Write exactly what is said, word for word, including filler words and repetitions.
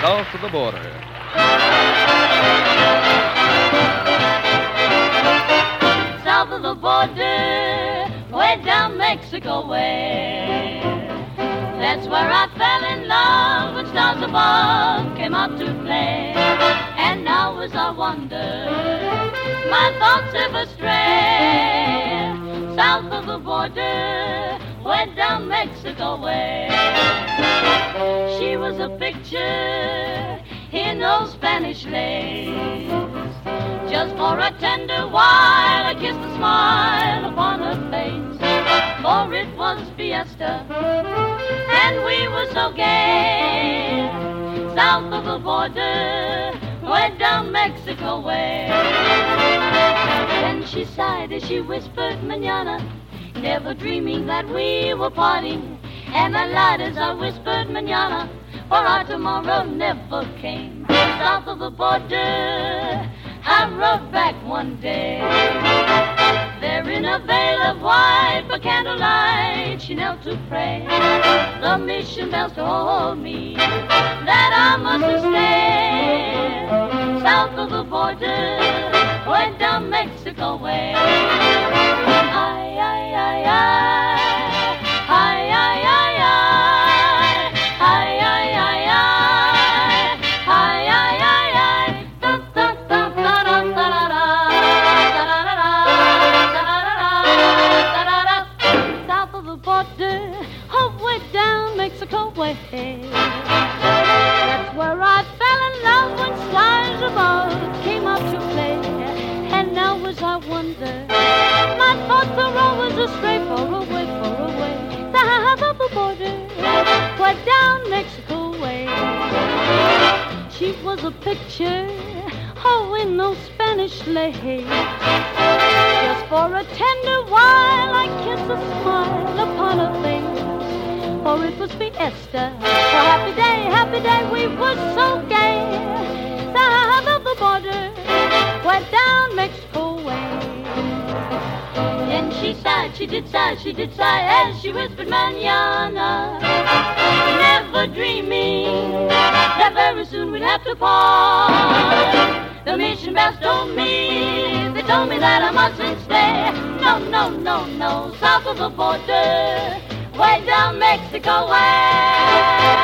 south of the border. South of the border, way down Mexico way. That's where I fell in love when stars above came out to play. And now as I wander, my thoughts ever stray. South of the border, way down Mexico way. She was a picture in those Spanish lace. Just for a tender while I kissed a smile upon her face. For it was fiesta, and we were so gay. South of the border, way down Mexico way. Then she sighed as she whispered mañana, never dreaming that we were parting. And I lied as I whispered mañana, for our tomorrow never came. South of the border, I rode back one day. There in a veil of white, by candlelight, she knelt to pray. The mission bells told me that I must stay. South of the border, way down Mexico way. Ay, ay, ay, ay. Ay, ay, ay, ay. Ay, ay, ay, ay. Ay, ay, ay, ay. Da, da, da, da, da, da, da, da. South of the border, oh, way down Mexico way. That's where I fell in love when stars above came out to play. And now as I wonder, my thoughts are always astray, far away, far away. South of the border, way down Mexico way. She was a picture, oh, in those Spanish lace. Just for a tender while I kissed a smile upon her face. For it was fiesta, a happy day, happy day, we were so gay. South of the border, way down Mexico way. And she sighed, she did sigh, she did sigh, as she whispered mañana, never dreaming that very soon we'd have to part. The mission bells told me, they told me that I mustn't stay. No, no, no, no, south of the border, way down Mexico way.